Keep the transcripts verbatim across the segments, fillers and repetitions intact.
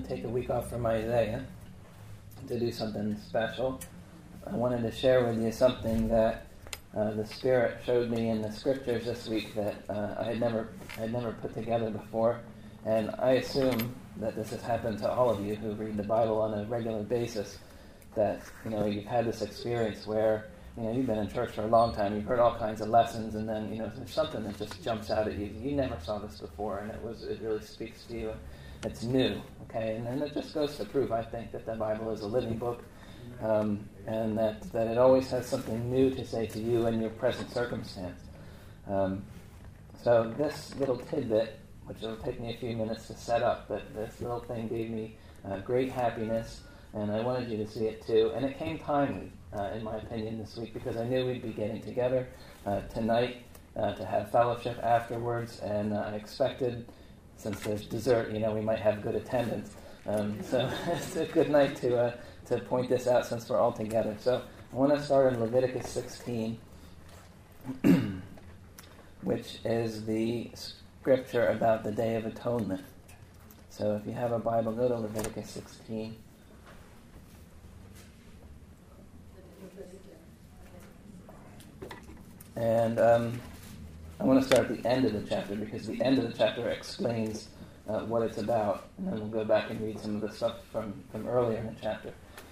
take a week off from Isaiah to do something special. I wanted to share with you something that uh, the Spirit showed me in the Scriptures this week that uh, I had never I had never put together before, and I assume that this has happened to all of you who read the Bible on a regular basis. That you know you've had this experience where you know you've been in church for a long time, you've heard all kinds of lessons, and then you know there's something that just jumps out at you. You never saw this before, and it was it really speaks to you. It's new, okay, and then it just goes to prove, I think, that the Bible is a living book, um, and that, that it always has something new to say to you in your present circumstance. Um, so this little tidbit, which will take me a few minutes to set up, but this little thing gave me uh, great happiness, and I wanted you to see it too. And it came timely, uh, in my opinion, this week, because I knew we'd be getting together uh, tonight uh, to have fellowship afterwards, and uh, I expected, since there's dessert, you know, we might have good attendance. Um, so it's a good night to uh, to point this out since we're all together. So I want to start in Leviticus sixteen, which is the scripture about the Day of Atonement. So if you have a Bible, go to Leviticus sixteen. And um, I want to start at the end of the chapter, because the end of the chapter explains uh, what it's about. And then we'll go back and read some of the stuff from, from earlier in the chapter.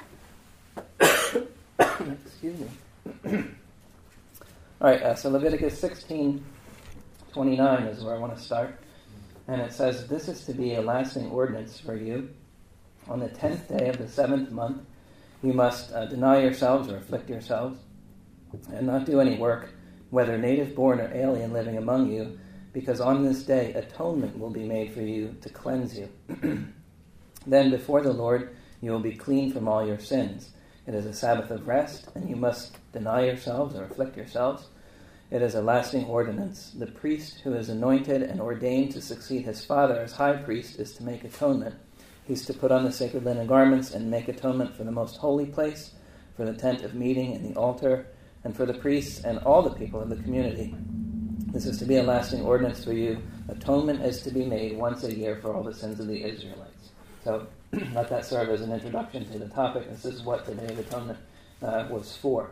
Excuse me. All right, uh, so Leviticus sixteen twenty-nine is where I want to start. And it says, "This is to be a lasting ordinance for you. On the tenth day of the seventh month, you must uh, deny yourselves or afflict yourselves, and not do any work, whether native born or alien living among you, because on this day atonement will be made for you to cleanse you. Then before the Lord you will be clean from all your sins. It is a Sabbath of rest, and you must deny yourselves or afflict yourselves. It is a lasting ordinance. The priest who is anointed and ordained to succeed his father as high priest is to make atonement. He's to put on the sacred linen garments and make atonement for the most holy place, for the tent of meeting and the altar, and for the priests and all the people of the community. This is to be a lasting ordinance for you. Atonement is to be made once a year for all the sins of the Israelites." So let that serve as an introduction to the topic. This is what the Day of Atonement uh, was for.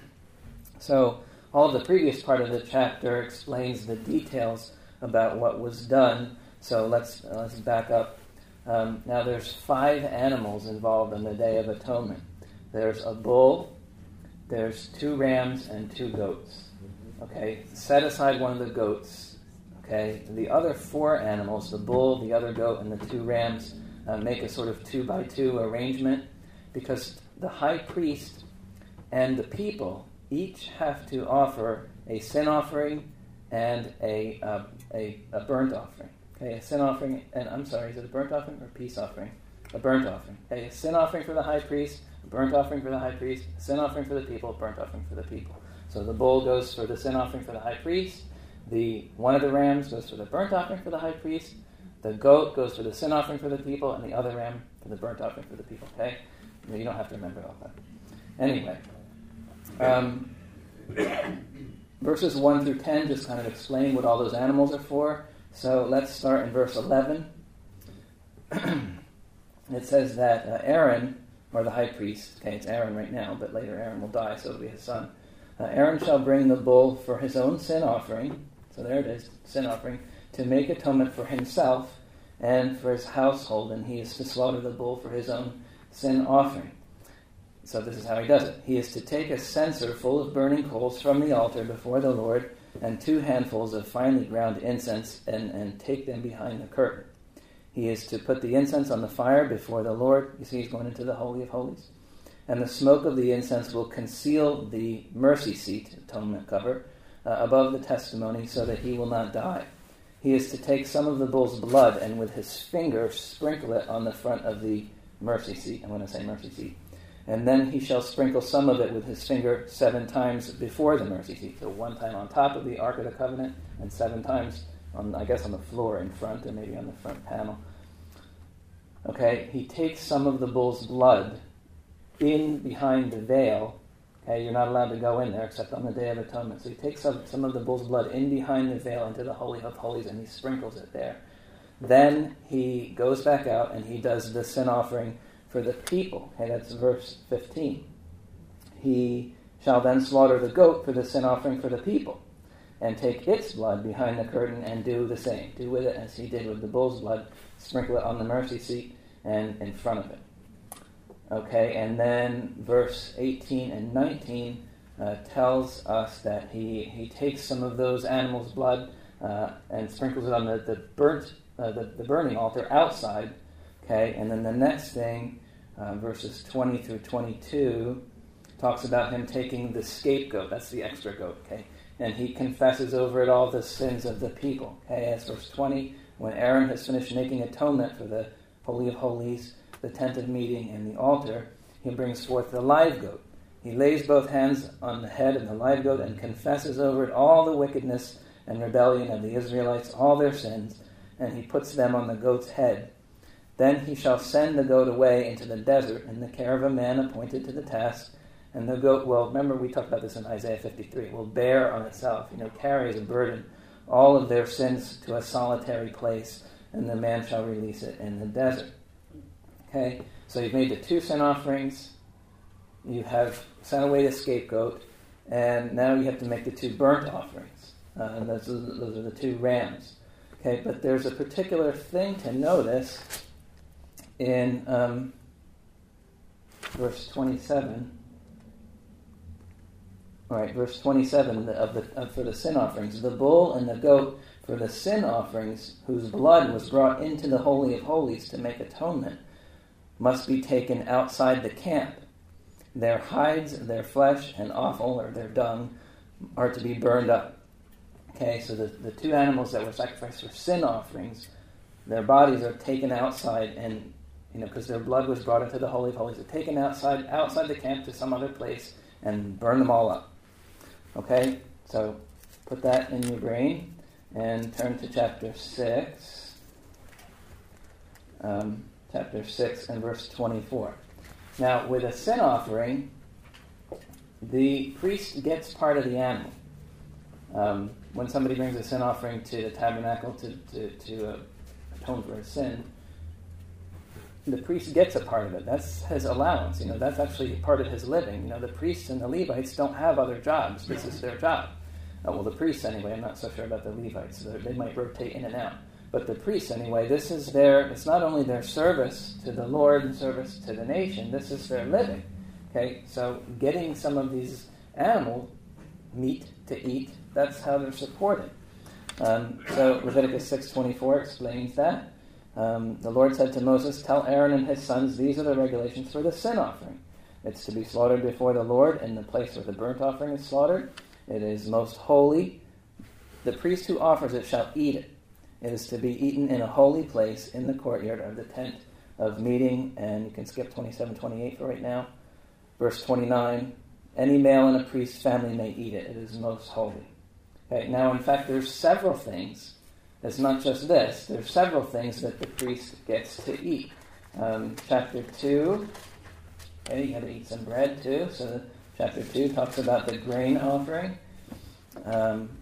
So all of the previous part of the chapter explains the details about what was done. So let's uh, let's back up. Um, now there's five animals involved in the Day of Atonement. There's a bull, there's two rams and two goats. Okay, set aside one of the goats. Okay, the other four animals, the bull, the other goat, and the two rams, uh, make a sort of two by two arrangement, because the high priest and the people each have to offer a sin offering and a uh, a, a burnt offering. Okay, a sin offering, and I'm sorry, is it a burnt offering or a peace offering? A burnt offering. Okay, a sin offering for the high priest, a burnt offering for the high priest, a sin offering for the people, burnt offering for the people. So the bull goes for the sin offering for the high priest, the one of the rams goes for the burnt offering for the high priest, the goat goes for the sin offering for the people, and the other ram for the burnt offering for the people. Okay? You don't have to remember all that. Anyway, um, verses one through ten just kind of explain what all those animals are for. So let's start in verse eleven. It says that uh, Aaron, or the high priest, okay, it's Aaron right now, but later Aaron will die, so it'll be his son. Uh, Aaron shall bring the bull for his own sin offering, so there it is, sin offering, to make atonement for himself and for his household, and he is to slaughter the bull for his own sin offering. So this is how he does it. He is to take a censer full of burning coals from the altar before the Lord, and two handfuls of finely ground incense, and, and take them behind the curtain. He is to put the incense on the fire before the Lord. You see, he's going into the Holy of Holies. And the smoke of the incense will conceal the mercy seat, atonement cover, uh, above the testimony, so that he will not die. He is to take some of the bull's blood and with his finger sprinkle it on the front of the mercy seat. I'm going to say mercy seat. And then he shall sprinkle some of it with his finger seven times before the mercy seat. So one time on top of the Ark of the Covenant, and seven times, on, I guess, on the floor in front, or maybe on the front panel. Okay, he takes some of the bull's blood in behind the veil. Okay, you're not allowed to go in there except on the Day of Atonement. So he takes some, some of the bull's blood in behind the veil into the Holy of Holies, and he sprinkles it there. Then he goes back out and he does the sin offering for the people. Okay, that's verse fifteen. He shall then slaughter the goat for the sin offering for the people, and take its blood behind the curtain and do the same. Do with it as he did with the bull's blood. Sprinkle it on the mercy seat and in front of it. Okay, and then verse eighteen and nineteen uh, tells us that he, he takes some of those animals' blood uh, and sprinkles it on the, the burnt uh, the, the burning altar outside. Okay, and then the next thing, uh, verses twenty through twenty-two, talks about him taking the scapegoat. That's the extra goat. Okay, and he confesses over it all the sins of the people. Okay, as verse twenty, when Aaron has finished making atonement for the Holy of Holies, the tent of meeting, and the altar, he brings forth the live goat. He lays both hands on the head of the live goat and confesses over it all the wickedness and rebellion of the Israelites, all their sins, and he puts them on the goat's head. Then he shall send the goat away into the desert in the care of a man appointed to the task, and the goat will, remember we talked about this in Isaiah fifty-three, will bear on itself, you know, carry as a burden all of their sins to a solitary place, and the man shall release it in the desert. Okay, so you've made the two sin offerings, you have sent away the scapegoat, and now you have to make the two burnt offerings. Uh, and those are, those are the two rams. Okay, but there's a particular thing to notice in um, verse twenty-seven. All right, verse twenty-seven of the of, for the sin offerings. The bull and the goat for the sin offerings, whose blood was brought into the Holy of Holies to make atonement, must be taken outside the camp. Their hides, their flesh, and offal, or their dung, are to be burned up. Okay, so the, the two animals that were sacrificed for sin offerings, their bodies are taken outside, and you know, because their blood was brought into the Holy of Holies, they're taken outside outside the camp to some other place and burn them all up. Okay, so put that in your brain and turn to chapter six. Um, chapter six and verse twenty-four. Now, with a sin offering, the priest gets part of the animal. Um, when somebody brings a sin offering to the tabernacle to, to, to uh, atone for his sin, the priest gets a part of it. That's his allowance. You know, that's actually part of his living. You know, the priests and the Levites don't have other jobs. This is their job. Uh, well, the priests anyway. I'm not so sure about the Levites. They might rotate in and out. But the priests anyway, this is their, it's not only their service to the Lord and service to the nation, this is their living. Okay, so getting some of these animal meat to eat, that's how they're supported. Um, so Leviticus six twenty-four explains that. Um, the Lord said to Moses, "Tell Aaron and his sons, these are the regulations for the sin offering. It's to be slaughtered before the Lord in the place where the burnt offering is slaughtered. It is most holy. The priest who offers it shall eat it. It is to be eaten in a holy place in the courtyard of the tent of meeting." And you can skip twenty-seven, twenty-eight for right now. Verse twenty-nine, "Any male in a priest's family may eat it. It is most holy." Okay, now in fact there's several things. It's not just this. There's several things that the priest gets to eat. Um, chapter two, okay, you got to eat some bread too. So chapter two talks about the grain offering. Um,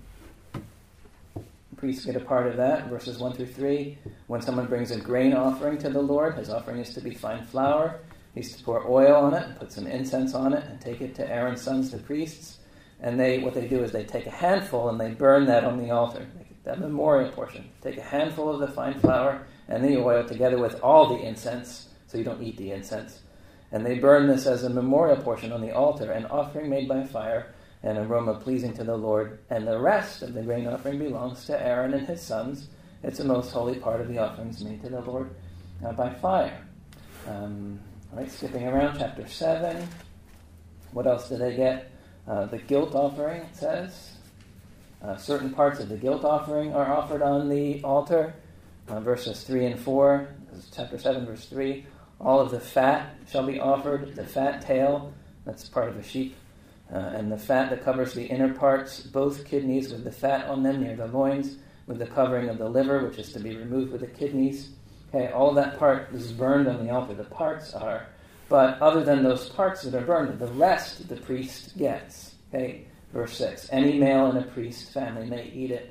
Priests get a part of that, verses one through three. When someone brings a grain offering to the Lord, his offering is to be fine flour. He's to pour oil on it, and put some incense on it, and take it to Aaron's sons, the priests. And they, what they do is they take a handful and they burn that on the altar. That memorial portion. Take a handful of the fine flour and the oil together with all the incense, so you don't eat the incense. And they burn this as a memorial portion on the altar, an offering made by fire, an aroma pleasing to the Lord, and the rest of the grain offering belongs to Aaron and his sons. It's a most holy part of the offerings made to the Lord uh, by fire. Um, all right, skipping around, chapter seven. What else do they get? Uh, the guilt offering, it says. Uh, certain parts of the guilt offering are offered on the altar. Uh, verses three and four, this is chapter seven, verse three. All of the fat shall be offered, the fat tail, that's part of a sheep. Uh, and the fat that covers the inner parts, both kidneys with the fat on them near the loins, with the covering of the liver, which is to be removed with the kidneys. Okay, all that part is burned on the altar. The parts are. But other than those parts that are burned, the rest the priest gets. Okay, verse six. Any male in a priest's family may eat it.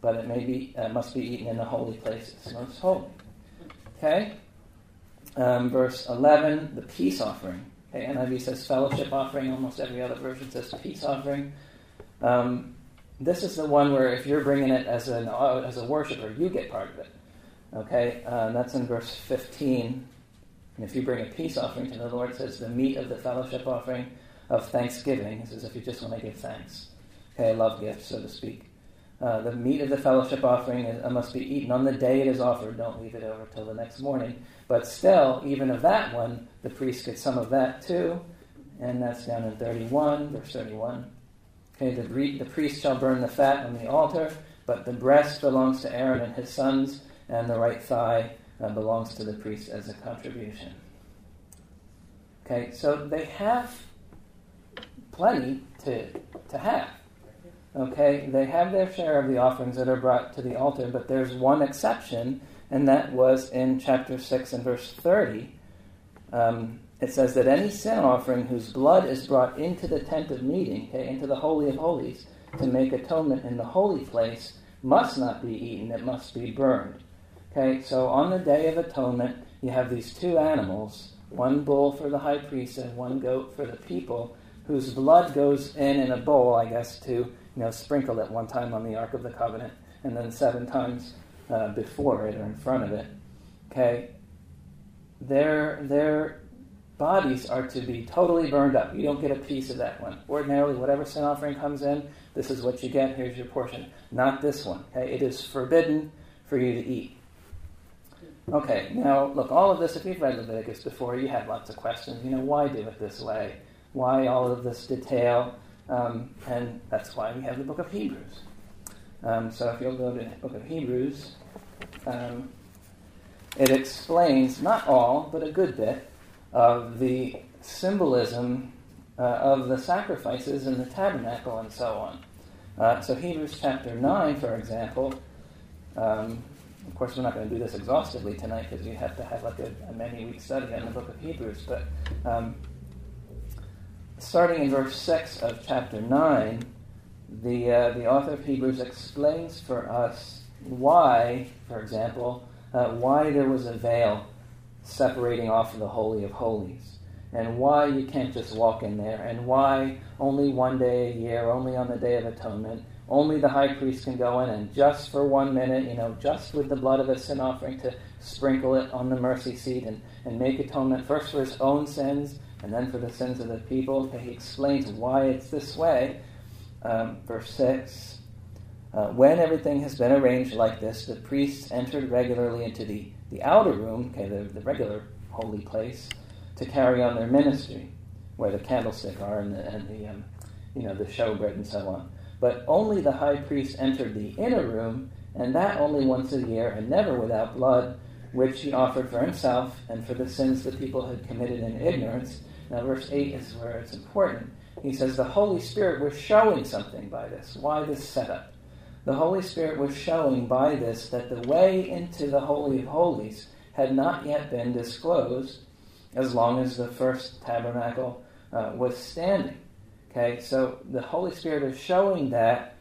but it may be uh, must be eaten in the holy places, most holy. Okay? Um, verse eleven, the peace offering. Okay, N I V says fellowship offering. Almost every other version says peace offering. Um, this is the one where if you're bringing it as an uh, as a worshiper, you get part of it. Okay, uh, that's in verse fifteen. And if you bring a peace offering to the Lord, it says the meat of the fellowship offering of thanksgiving. This is if you just want to give thanks. Okay, a love gift, so to speak. Uh, the meat of the fellowship offering is, uh, must be eaten on the day it is offered. Don't leave it over till the next morning. But still, even of that one, the priest gets some of that too. And that's down in thirty-one, verse thirty-one. Okay, the, the priest shall burn the fat on the altar, but the breast belongs to Aaron and his sons, and the right thigh uh, belongs to the priest as a contribution. Okay, so they have plenty to to have. Okay, they have their share of the offerings that are brought to the altar, but there's one exception, and that was in chapter six and verse thirty. Um, it says that any sin offering whose blood is brought into the tent of meeting, okay, into the Holy of Holies, to make atonement in the holy place, must not be eaten, it must be burned. Okay, so on the Day of Atonement, you have these two animals, one bull for the high priest and one goat for the people, whose blood goes in in a bowl, I guess, to you know sprinkle it one time on the Ark of the Covenant, and then seven times uh, before it or in front of it. Okay, their their bodies are to be totally burned up. You don't get a piece of that one. Ordinarily, whatever sin offering comes in, this is what you get. Here's your portion. Not this one. Okay, it is forbidden for you to eat. Okay, now look, all of this, if you've read Leviticus before, you have lots of questions. You know, why do it this way? Why all of this detail? Um, and that's why we have the book of Hebrews. Um, so if you'll go to the book of Hebrews, um, it explains, not all, but a good bit, of the symbolism uh, of the sacrifices in the tabernacle and so on. Uh, so Hebrews chapter nine, for example, um, of course we're not going to do this exhaustively tonight because you have to have like a, a many-week study on the book of Hebrews, but um, starting in verse six of chapter nine, the uh, the author of Hebrews explains for us why, for example, uh, why there was a veil separating off the Holy of Holies, and why you can't just walk in there, and why only one day a year, only on the Day of Atonement, only the high priest can go in and just for one minute, you know, just with the blood of a sin offering to sprinkle it on the mercy seat and, and make atonement first for his own sins and then for the sins of the people. Okay, he explains why it's this way. Um, verse six, uh, when everything has been arranged like this, the priests entered regularly into the, the outer room, okay, the, the regular holy place, to carry on their ministry, where the candlestick are and the, and the um, you know, the showbread and so on. But only the high priest entered the inner room, and that only once a year, and never without blood, which he offered for himself and for the sins the people had committed in ignorance. Now, verse eight is where it's important. He says the Holy Spirit was showing something by this. Why this setup? The Holy Spirit was showing by this that the way into the Holy of Holies had not yet been disclosed as long as the first tabernacle uh, was standing. Okay, so the Holy Spirit is showing that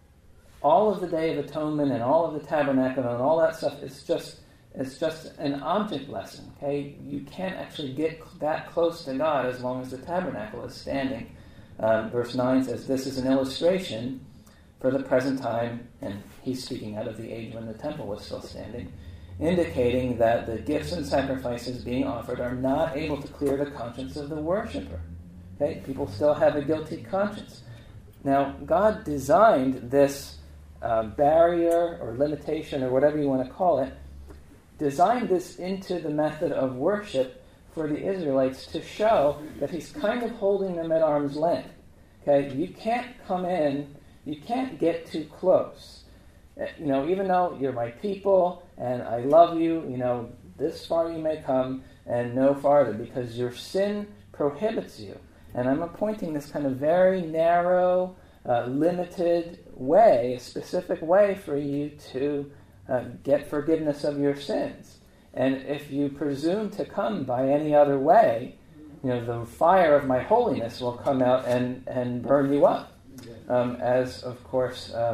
all of the Day of Atonement and all of the tabernacle and all that stuff is just it's just an object lesson. Okay, you can't actually get that close to God as long as the tabernacle is standing. Um, verse nine says, "This is an illustration for the present time," and he's speaking out of the age when the temple was still standing, indicating that the gifts and sacrifices being offered are not able to clear the conscience of the worshiper. Okay, people still have a guilty conscience. Now, God designed this uh, barrier or limitation or whatever you want to call it, designed this into the method of worship for the Israelites to show that he's kind of holding them at arm's length. Okay, you can't come in, you can't get too close. You know, even though you're my people and I love you, you know, this far you may come and no farther because your sin prohibits you. And I'm appointing this kind of very narrow, uh, limited way, a specific way for you to uh, get forgiveness of your sins. And if you presume to come by any other way, you know, the fire of my holiness will come out and, and burn you up. Um, as, of course, um,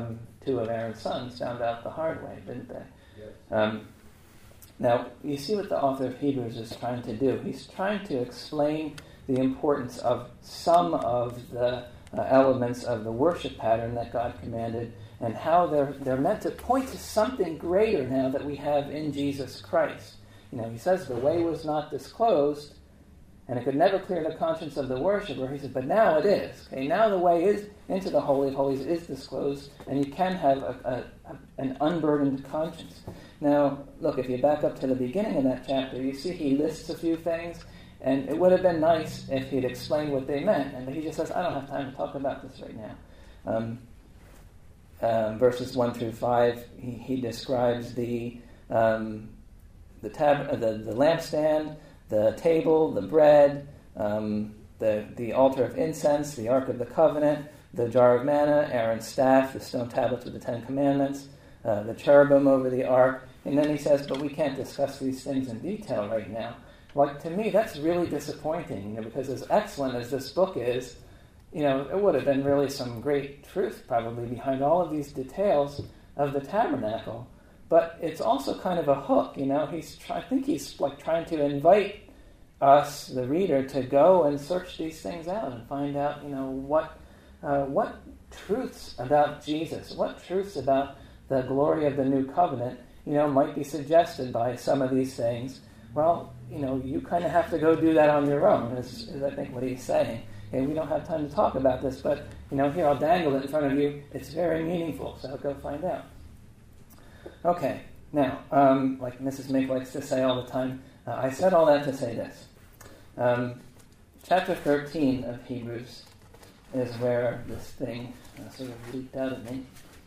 two of Aaron's sons found out the hard way, didn't they? Yes. Um, now, you see what the author of Hebrews is trying to do. He's trying to explain the importance of some of the uh, elements of the worship pattern that God commanded, and how they're they're meant to point to something greater now that we have in Jesus Christ. You know, he says the way was not disclosed, and it could never clear the conscience of the worshiper. He said, but now it is. Okay, now the way is into the Holy of Holies is disclosed, and you can have a, a, a, an unburdened conscience. Now, look, if you back up to the beginning of that chapter, you see he lists a few things, and it would have been nice if he'd explained what they meant, and he just says, I don't have time to talk about this right now. Um, um, verses one through five, he, he describes the um, the, tab- uh, the the lampstand, the table, the bread, um, the the altar of incense, the Ark of the Covenant, the jar of manna, Aaron's staff, the stone tablets with the Ten Commandments, uh, the cherubim over the ark. And then he says, but we can't discuss these things in detail right now. Like, to me, that's really disappointing, you know, because as excellent as this book is, you know, it would have been really some great truth probably behind all of these details of the tabernacle. But it's also kind of a hook, you know. He's try- I think he's like trying to invite us, the reader, to go and search these things out and find out, you know, what uh, what truths about Jesus, what truths about the glory of the new covenant, you know, might be suggested by some of these things. Well, you know, you kind of have to go do that on your own, is, is I think what he's saying. And we don't have time to talk about this, but, you know, here I'll dangle it in front of you. It's very meaningful, so go find out. Okay, now, um, like Missus Mink likes to say all the time, uh, I said all that to say this. Um, chapter thirteen of Hebrews is where this thing uh, sort of leaked out of me.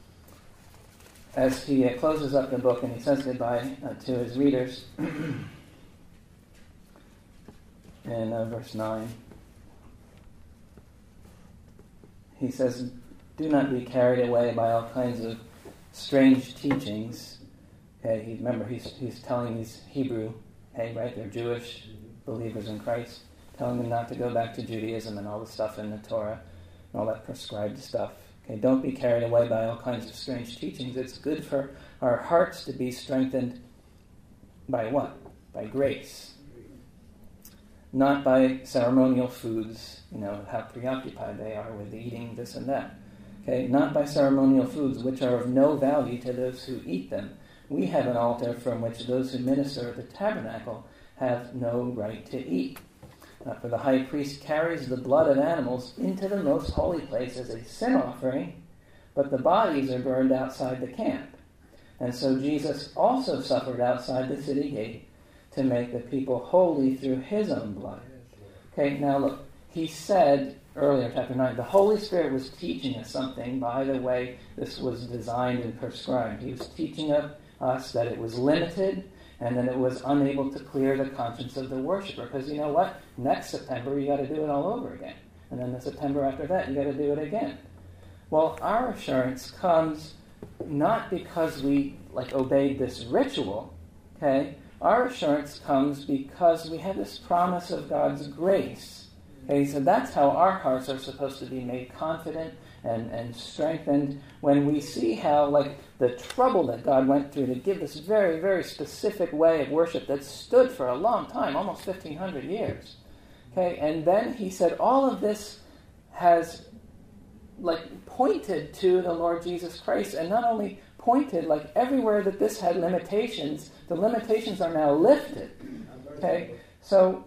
As he uh, closes up the book and he says goodbye uh, to his readers, in uh, verse nine, he says, do not be carried away by all kinds of strange teachings. Okay, he, remember, he's he's telling these Hebrew, hey, right, they're Jewish believers in Christ, telling them not to go back to Judaism and all the stuff in the Torah and all that prescribed stuff. Okay, don't be carried away by all kinds of strange teachings. It's good for our hearts to be strengthened by what? By grace. Not by ceremonial foods, you know, how preoccupied they are with eating this and that. Okay, not by ceremonial foods, which are of no value to those who eat them. We have an altar from which those who minister at the tabernacle have no right to eat. Uh, for the high priest carries the blood of animals into the most holy place as a sin offering, but the bodies are burned outside the camp. And so Jesus also suffered outside the city gate to make the people holy through his own blood. Okay, now look, he said earlier in chapter nine, the Holy Spirit was teaching us something by the way this was designed and prescribed. He was teaching us that it was limited and that it was unable to clear the conscience of the worshiper. Because you know what? Next September you got to do it all over again. And then the September after that you got to do it again. Well, our assurance comes not because we like obeyed this ritual, okay? Our assurance comes because we have this promise of God's grace. Okay, so that's how our hearts are supposed to be made confident and, and strengthened when we see how, like, the trouble that God went through to give this very, very specific way of worship that stood for a long time, almost fifteen hundred years. Okay, and then he said all of this has, like, pointed to the Lord Jesus Christ, and not only pointed, like, everywhere that this had limitations, the limitations are now lifted. Okay, so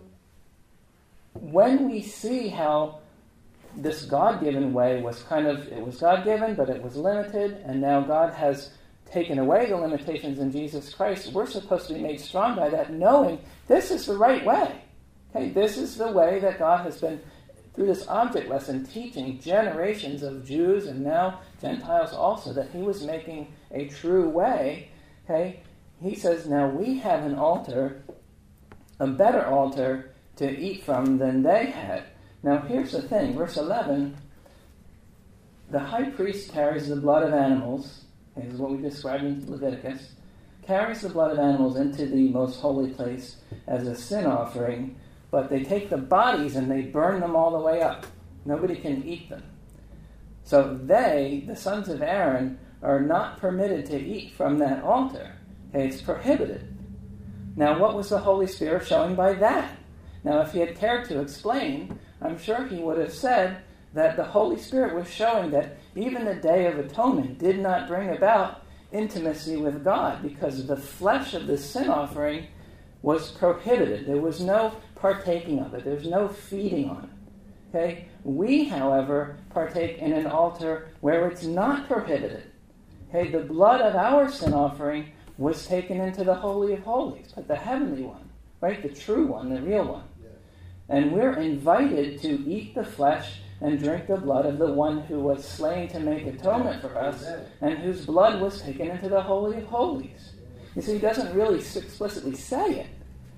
when we see how this God-given way was kind of, it was God-given, but it was limited, and now God has taken away the limitations in Jesus Christ, we're supposed to be made strong by that, knowing this is the right way. Okay, this is the way that God has been, through this object lesson, teaching generations of Jews and now Gentiles also, that he was making a true way. Okay, he says, now we have an altar, a better altar to eat from than they had. Now here's the thing, verse eleven, the high priest carries the blood of animals, okay, this is what we described in Leviticus, carries the blood of animals into the most holy place as a sin offering, but they take the bodies and they burn them all the way up. Nobody can eat them. So they, the sons of Aaron, are not permitted to eat from that altar. Okay, it's prohibited. Now, what was the Holy Spirit showing by that? Now, if he had cared to explain, I'm sure he would have said that the Holy Spirit was showing that even the Day of Atonement did not bring about intimacy with God, because the flesh of the sin offering was prohibited. There was no partaking of it. There was no feeding on it. Okay? We, however, partake in an altar where it's not prohibited. Okay? The blood of our sin offering was taken into the Holy of Holies, but the heavenly one, right? The true one, the real one. And we're invited to eat the flesh and drink the blood of the one who was slain to make atonement for us, and whose blood was taken into the Holy of Holies. You see, he doesn't really explicitly say it.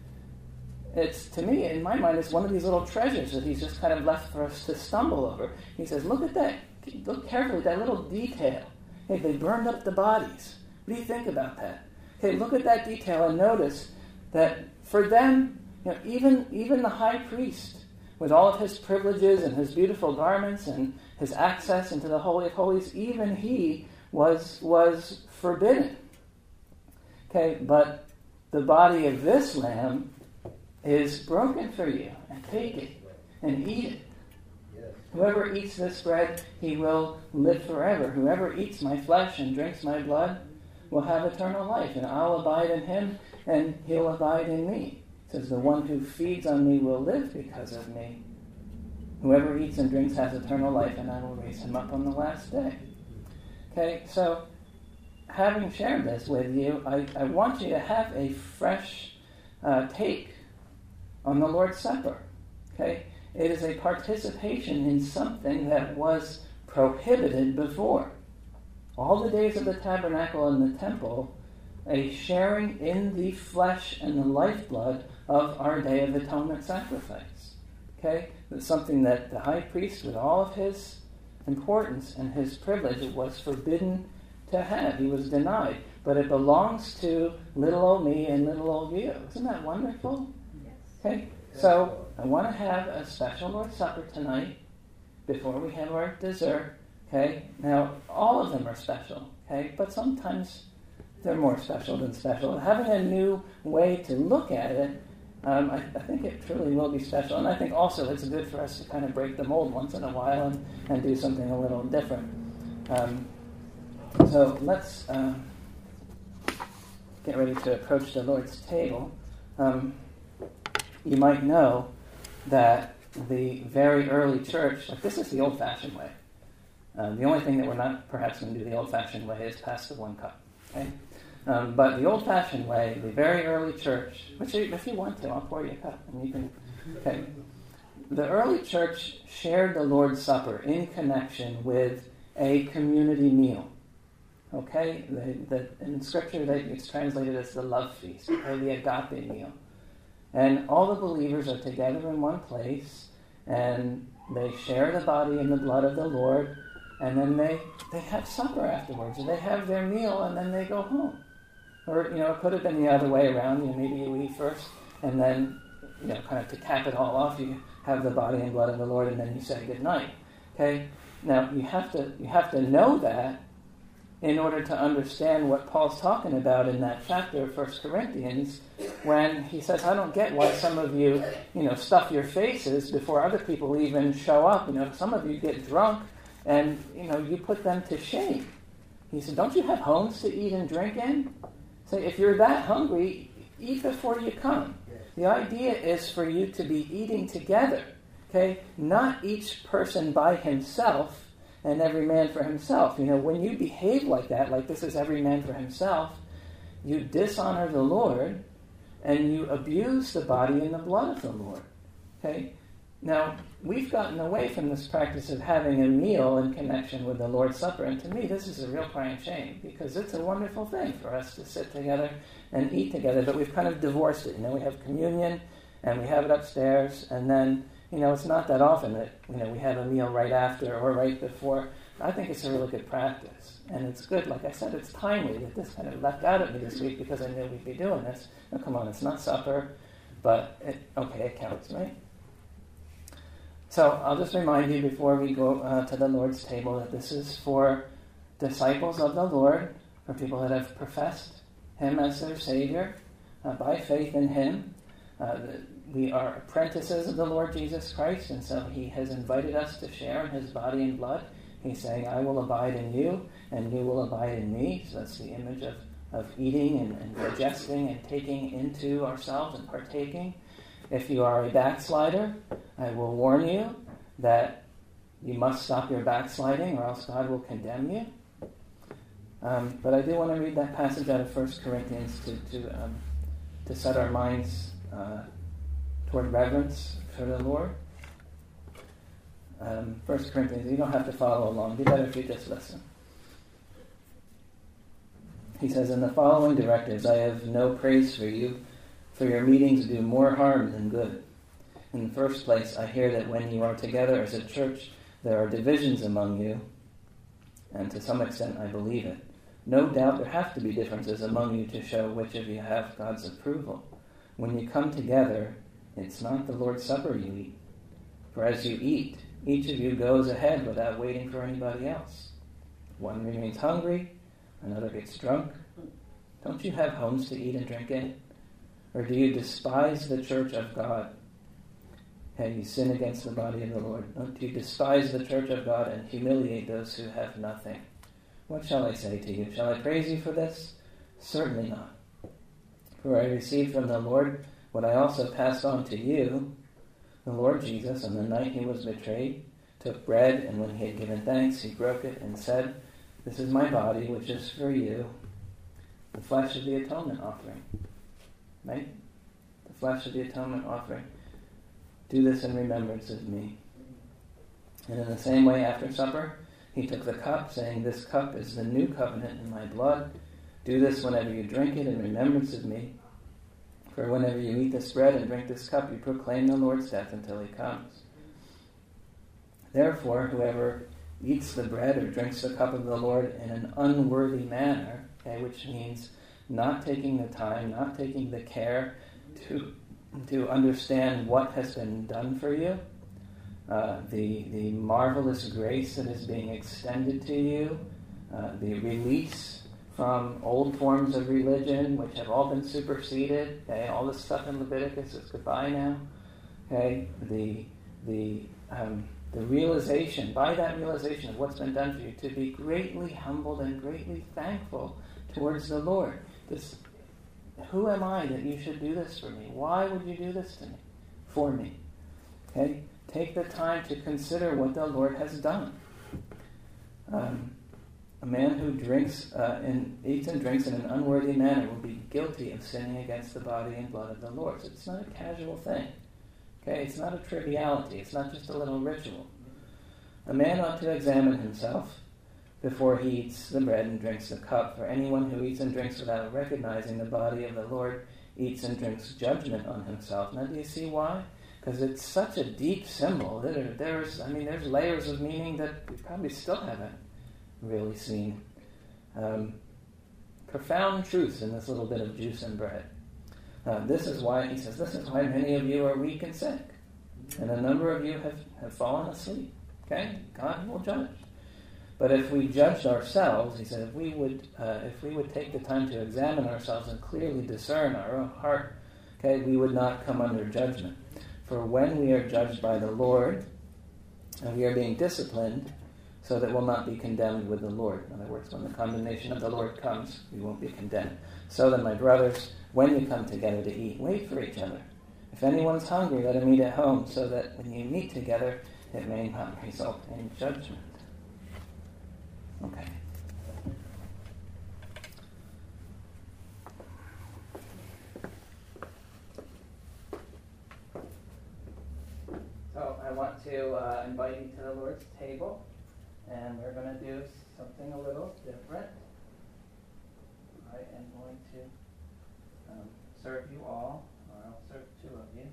It's, to me, in my mind, it's one of these little treasures that he's just kind of left for us to stumble over. He says, look at that, look carefully at that little detail. Hey, they burned up the bodies. What do you think about that? Okay, look at that detail and notice that for them, you know, even, even the high priest, with all of his privileges and his beautiful garments and his access into the Holy of Holies, even he was, was forbidden. Okay, but the body of this lamb is broken for you, and take it and eat it. Whoever eats this bread, he will live forever. Whoever eats my flesh and drinks my blood will have eternal life, and I'll abide in him, and he'll abide in me. It says, the one who feeds on me will live because of me. Whoever eats and drinks has eternal life, and I will raise him up on the last day. Okay, so having shared this with you, I, I want you to have a fresh uh, take on the Lord's Supper. Okay, it is a participation in something that was prohibited before. All the days of the tabernacle and the temple, a sharing in the flesh and the lifeblood of our Day of Atonement sacrifice. Okay? It's something that the high priest, with all of his importance and his privilege, was forbidden to have. He was denied. But it belongs to little old me and little old you. Isn't that wonderful? Yes. Okay? So, I want to have a special Lord's Supper tonight before we have our dessert. Okay? Now, all of them are special. Okay? But sometimes they're more special than special. Having a new way to look at it, um, I, I think it truly will be special. And I think also it's good for us to kind of break the mold once in a while and, and do something a little different. Um, so let's uh, get ready to approach the Lord's table. Um, you might know that the very early church, like this is the old-fashioned way. Um, the only thing that we're not perhaps going to do the old-fashioned way is pass the one cup. Okay? Um, but the old-fashioned way, the very early church, which if you want to, I'll pour you a cup and you can. Okay. The early church shared the Lord's Supper in connection with a community meal. Okay, the, the, in Scripture that it's translated as the love feast or the agape meal, and all the believers are together in one place, and they share the body and the blood of the Lord, and then they they have supper afterwards, or they have their meal and then they go home. Or, you know, it could have been the other way around. You know, maybe you eat first, and then, you know, kind of to cap it all off, you have the body and blood of the Lord, and then you say goodnight. Okay? Now, you have to you have to know that in order to understand what Paul's talking about in that chapter of First Corinthians, when he says, I don't get why some of you, you know, stuff your faces before other people even show up. You know, some of you get drunk, and, you know, you put them to shame. He said, don't you have homes to eat and drink in? So if you're that hungry, eat before you come. The idea is for you to be eating together, okay? Not each person by himself and every man for himself. You know, when you behave like that, like this is every man for himself, you dishonor the Lord and you abuse the body and the blood of the Lord, okay? Now, we've gotten away from this practice of having a meal in connection with the Lord's Supper, and to me this is a real crying shame, because it's a wonderful thing for us to sit together and eat together, but we've kind of divorced it. You know, we have communion, and we have it upstairs, and then, you know, it's not that often that, you know, we have a meal right after or right before. I think it's a really good practice, and it's good. Like I said, it's timely that this kind of left out at me this week because I knew we'd be doing this. Now, come on, it's not supper, but, it, okay, it counts, right? So I'll just remind you before we go uh, to the Lord's table that this is for disciples of the Lord, for people that have professed Him as their Savior uh, by faith in Him. Uh, we are apprentices of the Lord Jesus Christ, and so He has invited us to share in His body and blood. He's saying, I will abide in you, and you will abide in me. So that's the image of, of eating and, and digesting and taking into ourselves and partaking. If you are a backslider, I will warn you that you must stop your backsliding, or else God will condemn you. Um, but I do want to read that passage out of First Corinthians to to, um, to set our minds uh, toward reverence for the Lord. Um, First Corinthians, you don't have to follow along. It'd be better if you just listen. He says, in the following directives, I have no praise for you, for your meetings do more harm than good. In the first place, I hear that when you are together as a church, there are divisions among you, and to some extent I believe it. No doubt there have to be differences among you to show which of you have God's approval. When you come together, it's not the Lord's Supper you eat. For as you eat, each of you goes ahead without waiting for anybody else. One remains hungry, another gets drunk. Don't you have homes to eat and drink in? Or do you despise the church of God? And you sin against the body of the Lord. Don't you despise the church of God and humiliate those who have nothing? What shall I say to you? Shall I praise you for this? Certainly not. For I received from the Lord what I also passed on to you. The Lord Jesus, on the night he was betrayed, took bread, and when he had given thanks, he broke it and said, This is my body, which is for you, the flesh of the atonement offering. Right? The flesh of the atonement offering. Do this in remembrance of me. And in the same way, after supper, he took the cup, saying, This cup is the new covenant in my blood. Do this whenever you drink it in remembrance of me. For whenever you eat this bread and drink this cup, you proclaim the Lord's death until he comes. Therefore, whoever eats the bread or drinks the cup of the Lord in an unworthy manner, okay, which means not taking the time, not taking the care to to understand what has been done for you, uh, the the marvelous grace that is being extended to you, uh, the release from old forms of religion which have all been superseded. Okay, all this stuff in Leviticus is goodbye now. Okay, the the um, the realization, by that realization of what's been done for you, to be greatly humbled and greatly thankful towards the Lord. This, who am I that you should do this for me? Why would you do this to me? For me. Okay? Take the time to consider what the Lord has done. Um, a man who drinks uh, and eats and drinks in an unworthy manner will be guilty of sinning against the body and blood of the Lord. So it's not a casual thing. Okay? It's not a triviality. It's not just a little ritual. A man ought to examine himself before he eats the bread and drinks the cup. For anyone who eats and drinks without recognizing the body of the Lord eats and drinks judgment on himself. Now, do you see why? Because it's such a deep symbol. There, there's, I mean, there's layers of meaning that we probably still haven't really seen. Um, profound truths in this little bit of juice and bread. Uh, this is why, he says, this is why many of you are weak and sick. And a number of you have, have fallen asleep. Okay? God will judge. But if we judged ourselves, he said, if we would, uh, if we would take the time to examine ourselves and clearly discern our own heart, okay, we would not come under judgment. For when we are judged by the Lord, and we are being disciplined, so that we'll not be condemned with the Lord. In other words, when the condemnation of the Lord comes, we won't be condemned. So then, my brothers, when you come together to eat, wait for each other. If anyone's hungry, let him eat at home, so that when you meet together, it may not result in judgment. Okay. So I want to uh, invite you to the Lord's table, and we're going to do something a little different. I am going to um, serve you all, or I'll serve two of you.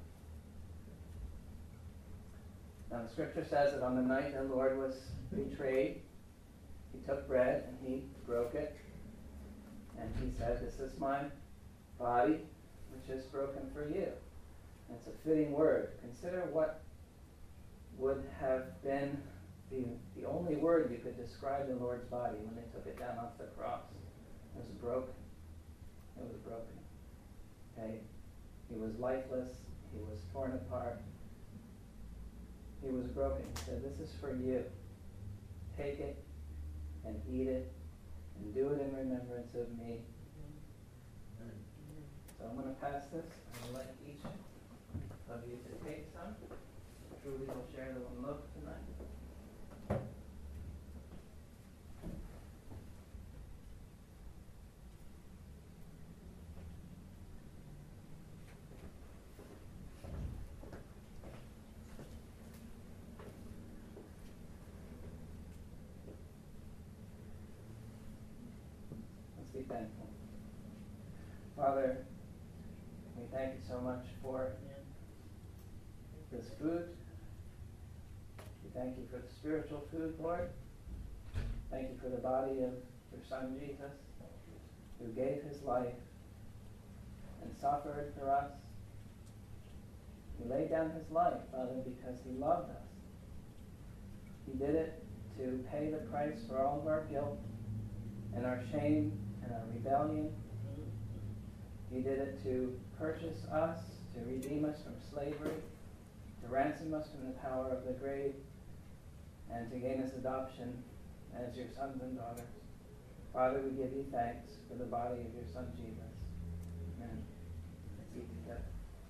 Now the scripture says that on the night the Lord was betrayed, he took bread and he broke it, and he said, This is my body, which is broken for you. And it's a fitting word. Consider what would have been the, the only word you could describe the Lord's body when they took it down off the cross was broken. It was broken. Okay? He was lifeless. He was torn apart. He was broken. He said, this is for you. Take it and eat it and do it in remembrance of me. So I'm going to pass this. I'm going to let each of you to take some. Truly will share the one loaf tonight. Let's be thankful. Father, we thank you so much for this food. We thank you for the spiritual food, Lord. Thank you for the body of your Son, Jesus, who gave his life and suffered for us. He laid down his life, Father, because he loved us. He did it to pay the price for all of our guilt and our shame and our rebellion. He did it to purchase us, to redeem us from slavery, to ransom us from the power of the grave, and to gain us adoption as your sons and daughters. Father, we give you thanks for the body of your Son, Jesus. Amen. Let's eat together.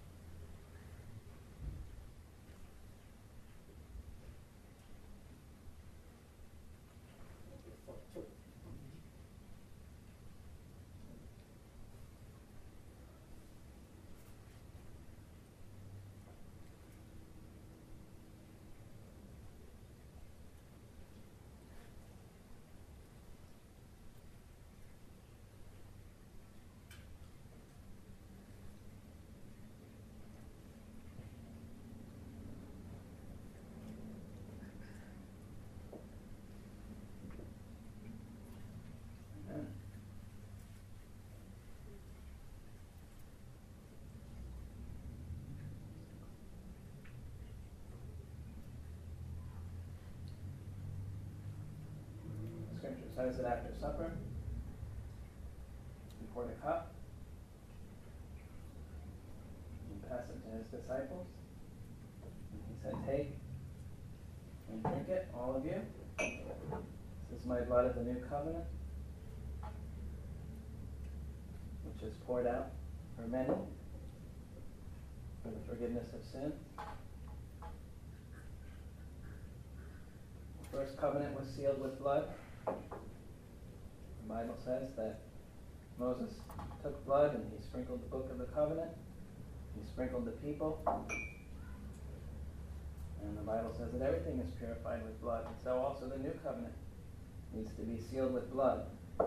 Scripture says that after supper, he poured a cup and passed it to his disciples. And he said, take and drink it, all of you. This is my blood of the new covenant, which is poured out for many for the forgiveness of sin. The first covenant was sealed with blood. The Bible says that Moses took blood and he sprinkled the book of the covenant. He sprinkled the people. And the Bible says that everything is purified with blood. And so also the new covenant needs to be sealed with blood.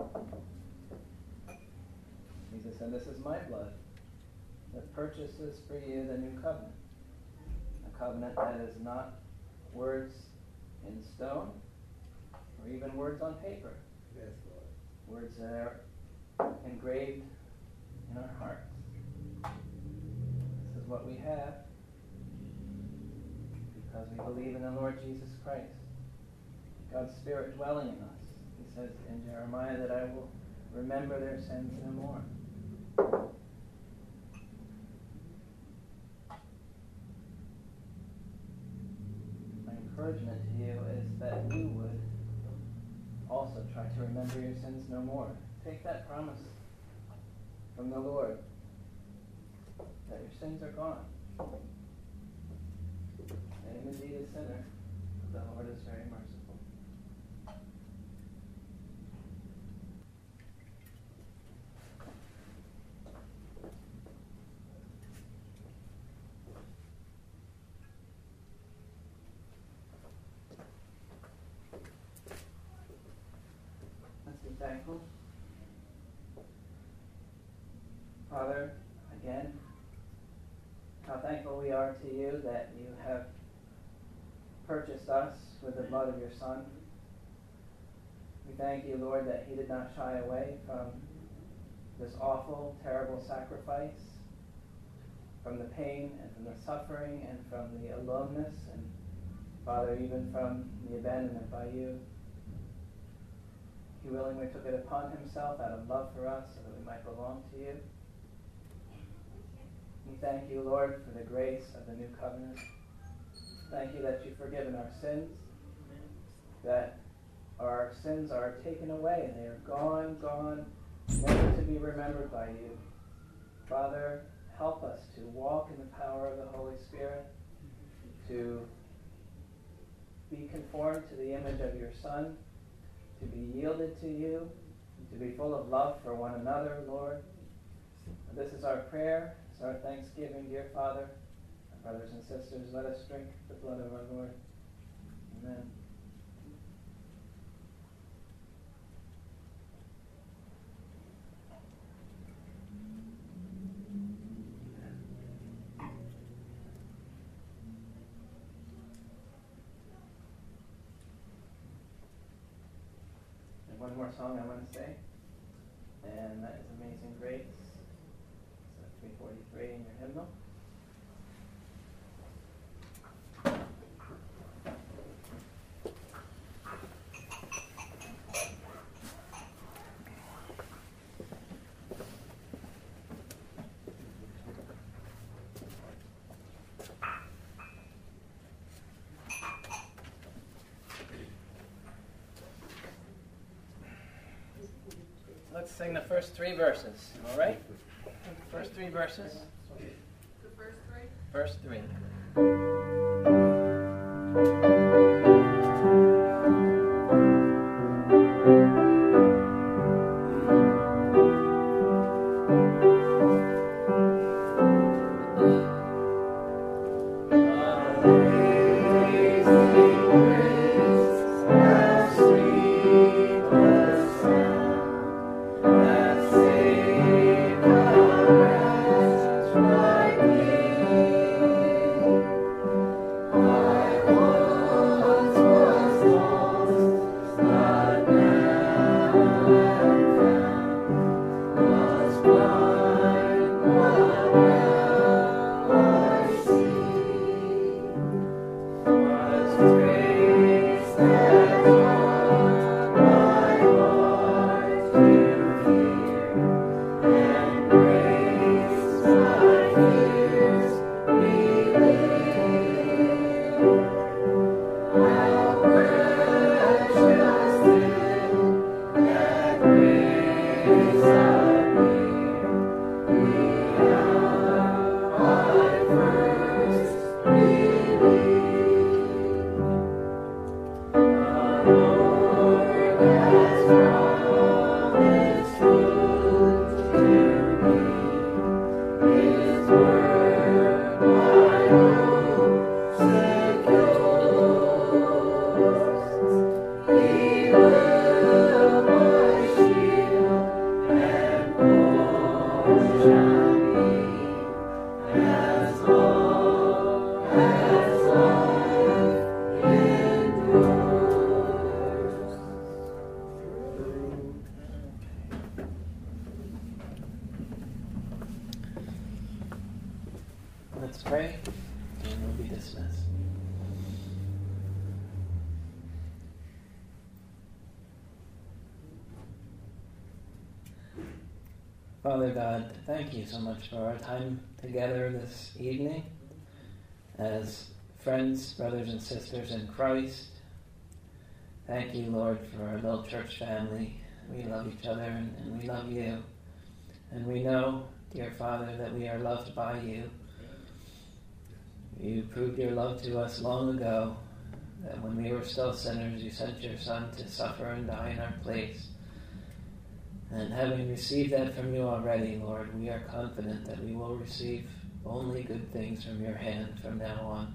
Jesus said, this is my blood that purchases for you the new covenant. A covenant that is not words in stone or even words on paper. Yes, Lord. Words that are engraved in our hearts. This is what we have because we believe in the Lord Jesus Christ, God's Spirit dwelling in us. He says in Jeremiah that I will remember their sins no more. My encouragement to you is that you would also try to remember your sins no more. Take that promise from the Lord that your sins are gone. I am indeed a sinner, but the Lord is very merciful. Let's be thankful. Father, again, how thankful we are to you that you have purchased us with the blood of your Son. We thank you, Lord, that he did not shy away from this awful, terrible sacrifice, from the pain and from the suffering and from the aloneness and Father, even from the abandonment by you, he willingly took it upon himself out of love for us so that we might belong to you. We thank you, Lord, for the grace of the new covenant. Thank you that you've forgiven our sins, that our sins are taken away and they are gone, gone, never to be remembered by you. Father, help us to walk in the power of the Holy Spirit, to be conformed to the image of your Son, to be yielded to you, to be full of love for one another, Lord. And this is our prayer, it's our thanksgiving, dear Father. Our brothers and sisters, let us drink the blood of our Lord. Amen. And one more song I want to say, and that is Amazing Grace. It's three forty-three in your hymnal. Let's sing the first three verses, all right? First three verses. The first three? First three. Let's pray, and we'll be dismissed. Father God, thank you so much for our time together this evening as friends, brothers and sisters in Christ. Thank you, Lord, for our little church family. We love each other and, and we love you. And we know, dear Father, that we are loved by you. You proved your love to us long ago, that when we were still sinners, you sent your Son to suffer and die in our place. And having received that from you already, Lord, we are confident that we will receive only good things from your hand from now on.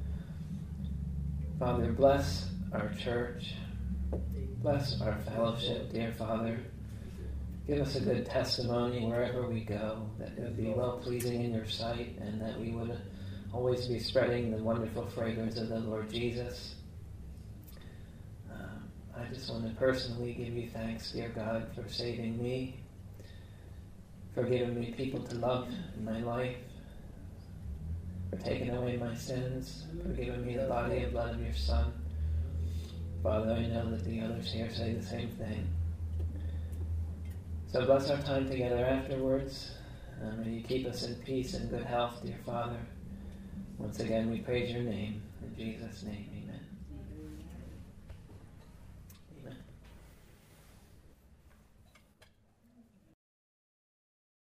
Father, bless our church. Bless our fellowship, dear Father. Give us a good testimony wherever we go, that it would be well-pleasing in your sight, and that we would always be spreading the wonderful fragrance of the Lord Jesus. Um, I just want to personally give you thanks, dear God, for saving me, for giving me people to love in my life, for taking away my sins, for giving me the body and blood of your Son. Father, I know that the others here say the same thing. So bless our time together afterwards. Um, may you keep us in peace and good health, dear Father. Once again, we praise your name. In Jesus' name, amen.